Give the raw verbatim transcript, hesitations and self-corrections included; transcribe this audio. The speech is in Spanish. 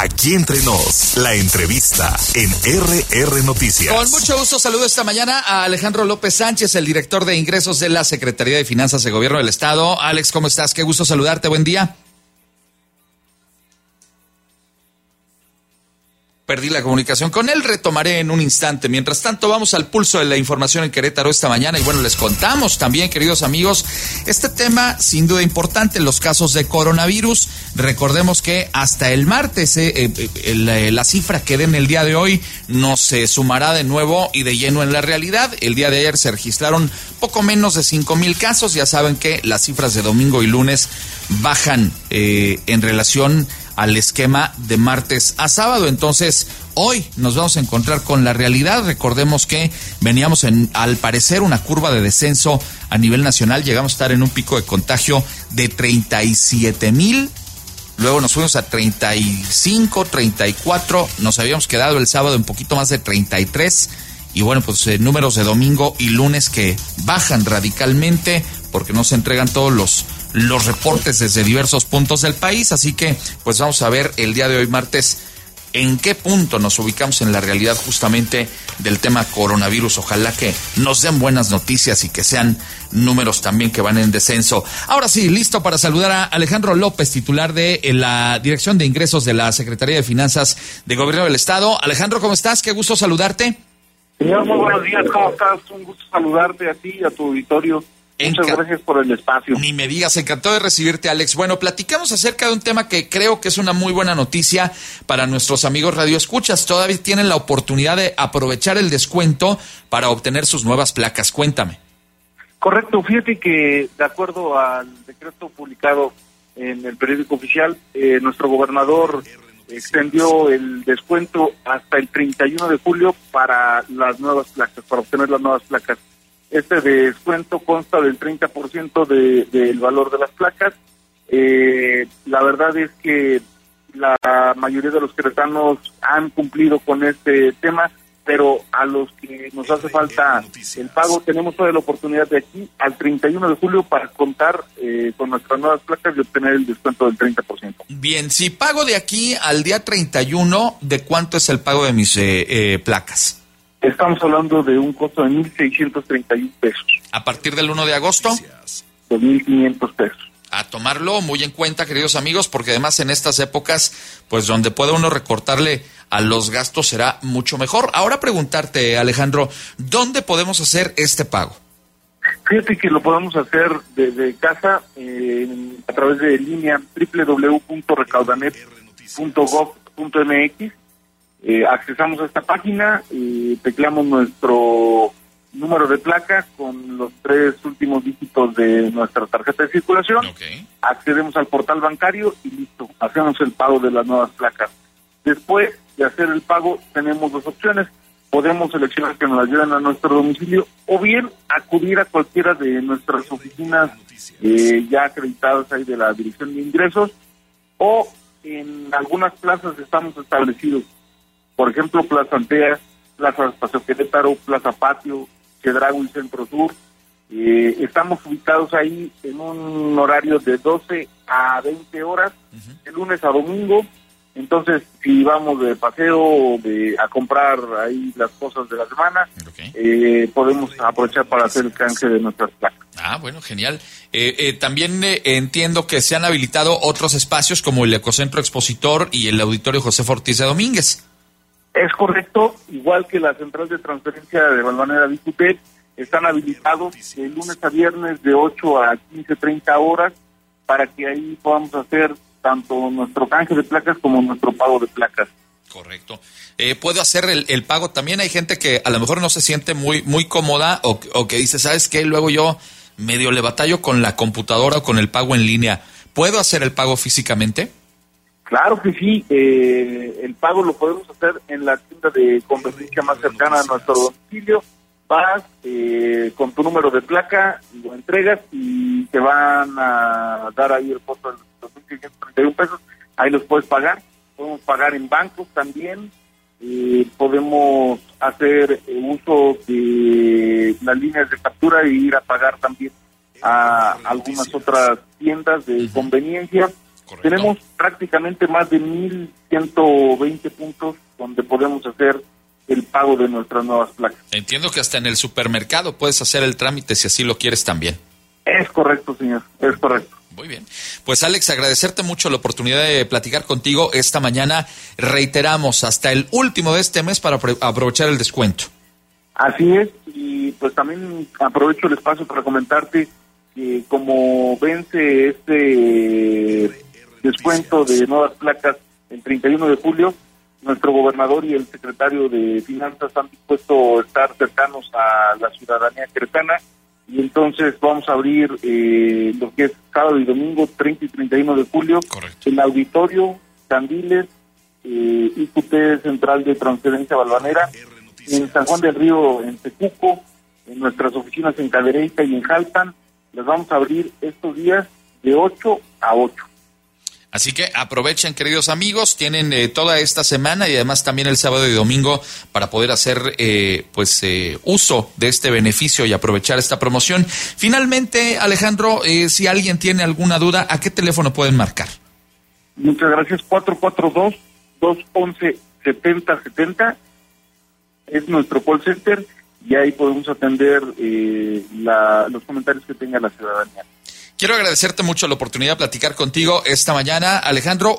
Aquí Entre Nos, la entrevista en R R Noticias. Con mucho gusto saludo esta mañana a Alejandro López Sánchez, el director de ingresos de la Secretaría de Finanzas de Gobierno del Estado. Alex, ¿cómo estás? Qué gusto saludarte, buen día. Perdí la comunicación con él, retomaré en un instante. Mientras tanto, vamos al pulso de la información en Querétaro esta mañana. Y bueno, les contamos también, queridos amigos, este tema sin duda importante, los casos de coronavirus. Recordemos que hasta el martes, eh, eh, eh, la cifra que den el día de hoy no se sumará de nuevo y de lleno en la realidad. El día de ayer se registraron poco menos de cinco mil casos. Ya saben que las cifras de domingo y lunes bajan eh, en relación al esquema de martes a sábado. Entonces, hoy nos vamos a encontrar con la realidad. Recordemos que veníamos en, al parecer, una curva de descenso a nivel nacional. Llegamos a estar en un pico de contagio de treinta y siete mil. Luego nos fuimos a treinta y cinco, treinta y cuatro. Nos habíamos quedado el sábado en poquito más de treinta y tres. Y bueno, pues eh, números de domingo y lunes que bajan radicalmente porque no se entregan todos los los reportes desde diversos puntos del país, así que pues vamos a ver el día de hoy martes en qué punto nos ubicamos en la realidad justamente del tema coronavirus. Ojalá que nos den buenas noticias y que sean números también que van en descenso. Ahora sí, listo para saludar a Alejandro López, titular de la Dirección de Ingresos de la Secretaría de Finanzas de Gobierno del Estado. Alejandro, ¿cómo estás? Qué gusto saludarte. Señor, muy buenos días, ¿cómo estás? Un gusto saludarte a ti y a tu auditorio. Muchas Enca- gracias por el espacio. Ni me digas, encantado de recibirte, Alex. Bueno, platicamos acerca de un tema que creo que es una muy buena noticia para nuestros amigos radioescuchas. Todavía tienen la oportunidad de aprovechar el descuento para obtener sus nuevas placas. Cuéntame. Correcto, fíjate que de acuerdo al decreto publicado en el periódico oficial, eh, nuestro gobernador extendió el descuento hasta el treinta y uno de julio para las nuevas placas, para obtener las nuevas placas. Este descuento consta del treinta por ciento de, del valor de las placas. Eh, la verdad es que la mayoría de los queretanos han cumplido con este tema, pero a los que nos hace falta el pago, tenemos toda la oportunidad de aquí al treinta y uno de julio para contar eh, con nuestras nuevas placas y obtener el descuento del treinta por ciento. Bien, si pago de aquí al día treinta y uno, ¿de cuánto es el pago de mis eh, eh, placas? Estamos hablando de un costo de mil seiscientos treinta y uno pesos. ¿A partir del uno de agosto? dos mil quinientos pesos. A tomarlo muy en cuenta, queridos amigos, porque además en estas épocas, pues donde puede uno recortarle a los gastos será mucho mejor. Ahora preguntarte, Alejandro, ¿dónde podemos hacer este pago? Fíjate que lo podemos hacer desde casa, eh, a través de línea doble u doble u doble u punto recaudanet punto gov punto m x. Eh, accesamos a esta página, eh, tecleamos nuestro número de placa con los tres últimos dígitos de nuestra tarjeta de circulación, okay. Accedemos al portal bancario y listo, hacemos el pago de las nuevas placas. Después de hacer el pago tenemos dos opciones: podemos seleccionar que nos las lleven a nuestro domicilio o bien acudir a cualquiera de nuestras oficinas eh, ya acreditadas ahí de la Dirección de Ingresos, o en algunas plazas estamos establecidos. Por ejemplo, Plaza Antea, Plaza Espacio Querétaro, Plaza Patio, Chedraui, Centro Sur. Eh, estamos ubicados ahí en un horario de doce a veinte horas, uh-huh. de lunes a domingo. Entonces, si vamos de paseo o de, a comprar ahí las cosas de la semana, okay. eh, podemos aprovechar para hacer el canje de nuestras placas. Ah, bueno, genial. Eh, eh, también eh, entiendo que se han habilitado otros espacios como el Ecocentro Expositor y el Auditorio José Ortiz de Domínguez. Es correcto, igual que la central de transferencia de Valvanera Vicupet, están habilitados de lunes a viernes de ocho a quince, treinta horas para que ahí podamos hacer tanto nuestro canje de placas como nuestro pago de placas. Correcto. Eh, ¿Puedo hacer el, el pago? También hay gente que a lo mejor no se siente muy muy cómoda o, o que dice, ¿sabes qué? Luego yo medio le batallo con la computadora o con el pago en línea. ¿Puedo hacer el pago físicamente? Claro que sí, eh, el pago lo podemos hacer en la tienda de conveniencia más cercana a nuestro domicilio. Vas eh, con tu número de placa, lo entregas y te van a dar ahí el costo de dos mil quinientos treinta y uno pesos. Ahí los puedes pagar. Podemos pagar en bancos también. Eh, podemos hacer eh, uso de las líneas de captura e ir a pagar también a algunas otras tiendas de conveniencia. Correcto. Tenemos prácticamente más de mil ciento veinte puntos donde podemos hacer el pago de nuestras nuevas placas. Entiendo que hasta en el supermercado puedes hacer el trámite si así lo quieres también. Es correcto, señor, es correcto. Muy bien. Pues Alex, agradecerte mucho la oportunidad de platicar contigo esta mañana. Reiteramos, hasta el último de este mes para aprovechar el descuento. Así es, y pues también aprovecho el espacio para comentarte que como vence este descuento de nuevas placas el treinta y uno de julio, nuestro gobernador y el secretario de Finanzas han dispuesto a estar cercanos a la ciudadanía queretana, y entonces vamos a abrir eh, lo que es sábado y domingo, treinta y treinta y uno de julio, correcto, el auditorio Candiles, eh, I Q T Central de Transferencia Balvanera, en San Juan del Río, en Tecuco, en nuestras oficinas en Cadereyta y en Jalpan. Las vamos a abrir estos días de ocho a ocho. Así que aprovechen, queridos amigos, tienen eh, toda esta semana y además también el sábado y domingo para poder hacer eh, pues eh, uso de este beneficio y aprovechar esta promoción. Finalmente, Alejandro, eh, si alguien tiene alguna duda, ¿a qué teléfono pueden marcar? Muchas gracias. cuatro cuatro dos, dos uno uno, siete cero siete cero es nuestro call center y ahí podemos atender eh, la, los comentarios que tenga la ciudadanía. Quiero agradecerte mucho la oportunidad de platicar contigo esta mañana, Alejandro.